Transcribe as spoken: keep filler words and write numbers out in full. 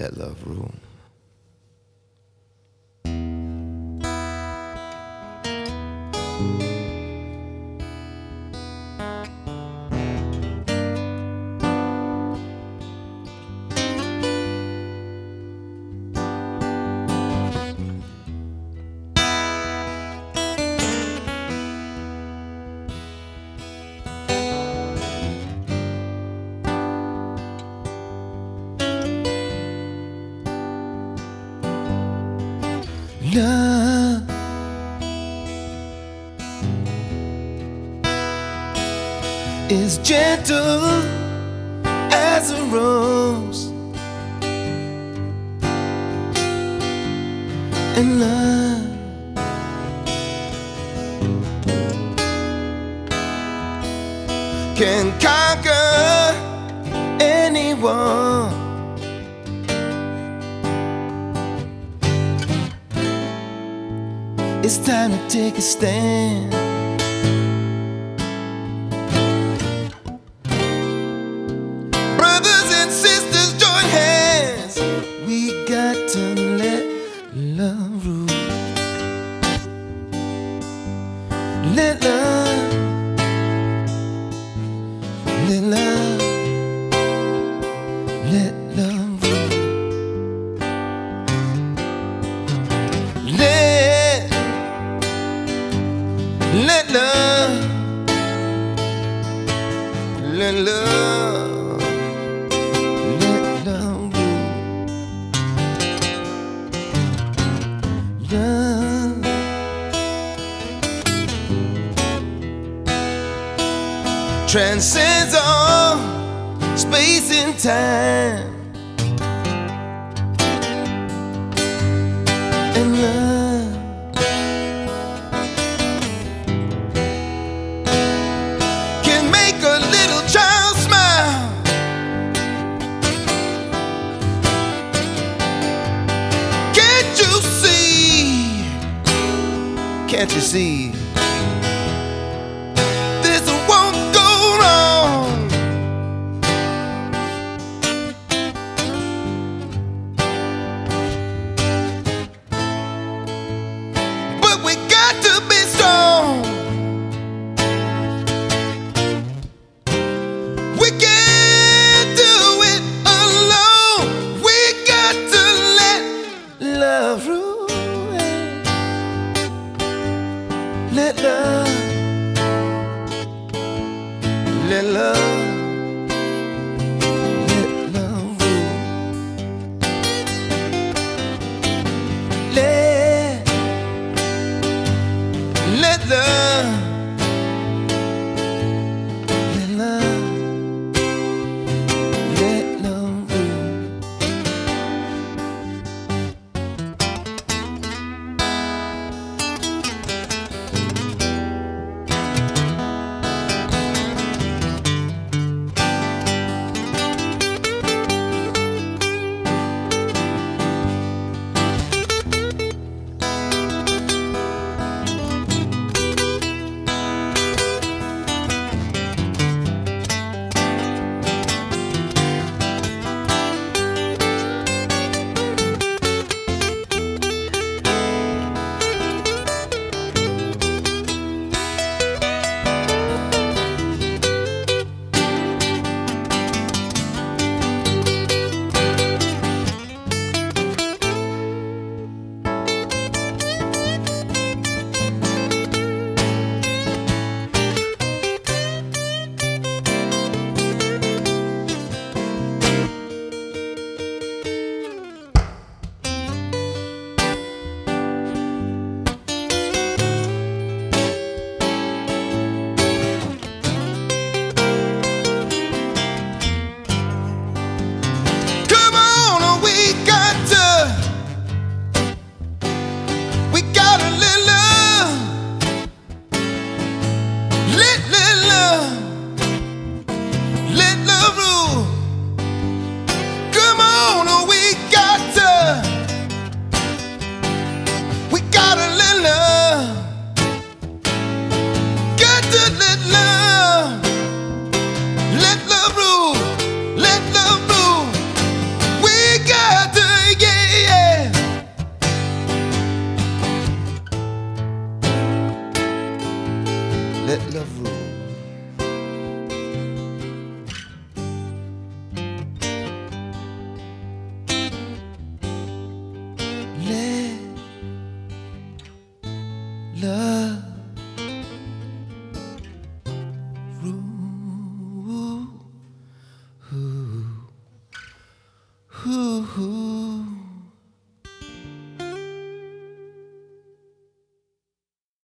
Let love rule. Love is gentle as a rose, and love can conquer anyone. It's time to take a stand. Brothers and sisters, join hands. We got to let love rule. Let love, let love, let love rule. Let Let love, let love, let love rule. Love transcends all space and time, and love a little child smile. Can't you see? Can't you see? This won't go wrong. But we got to be strong. We can't do it alone. We got to let love rule. love.